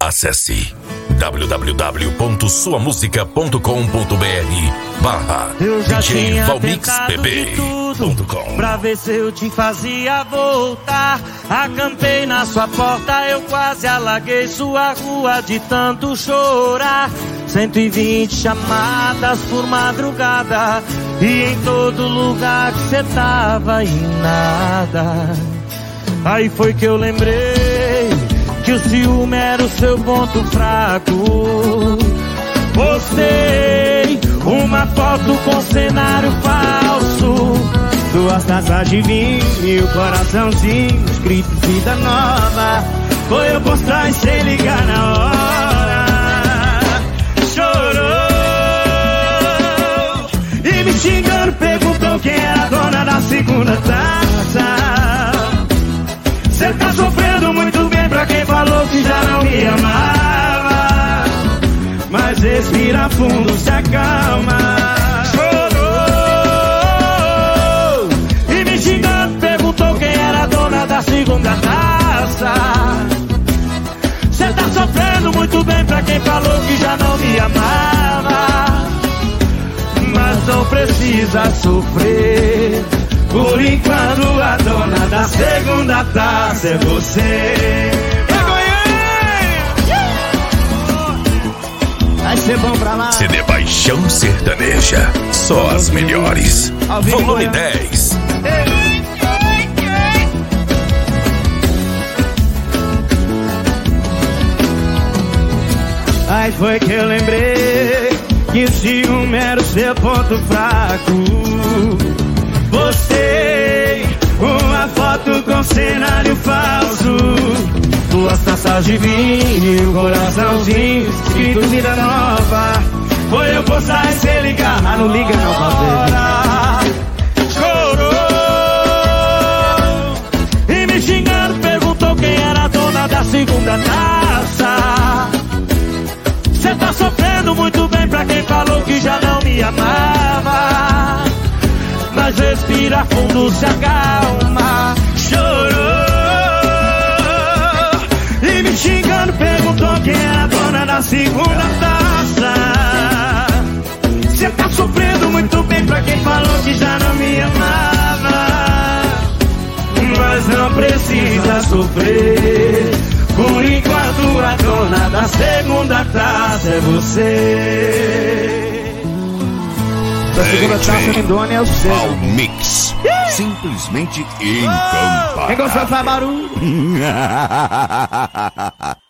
Acesse www.suamusica.com.br/DJ-valmixpb.com pra ver se eu te fazia voltar. Acampei na sua porta, eu quase alaguei sua rua de tanto chorar. 120 chamadas por madrugada, e em todo lugar que cê tava e nada. Aí foi que eu lembrei que o ciúme era o seu ponto fraco. Postei uma foto com cenário falso, 2 taças de vinho e o coraçãozinho escrito vida nova. Foi eu postar e sem ligar na hora. Chorou e me xingando, perguntou quem era a dona da segunda taça. Cê tá sofrendo muito bem pra quem falou que já não me amava. Mas respira fundo, se acalma. Chorou e me xingando, perguntou quem era a dona da segunda taça. Cê tá sofrendo muito bem pra quem falou que já não me amava. Mas não precisa sofrer, por enquanto a dona da segunda taça é você. Vai ser bom pra lá. CD Paixão Sertaneja, só as melhores. Volume 10. Aí foi que eu lembrei que o ciúme era o seu ponto fraco. Postei uma foto com cenário falso, 2 taças de vinho e um coraçãozinho escrito vida nova. Foi eu postar e cê ligar, mas não liga não pra ver. Chorou e me xingando, perguntou quem era a dona da segunda taça. Cê tá sofrendo muito bem pra quem falou que já não me amava. Mas respira fundo, se acalma. Chorou e me xingando, perguntou quem é a dona da segunda taça. Cê tá sofrendo muito bem pra quem falou que já não me amava. Mas não precisa sofrer, por enquanto a dona da segunda taça é você. A segunda taça lindona é o seu. Valmix, simplesmente encantado. Quem gostou faz barulho.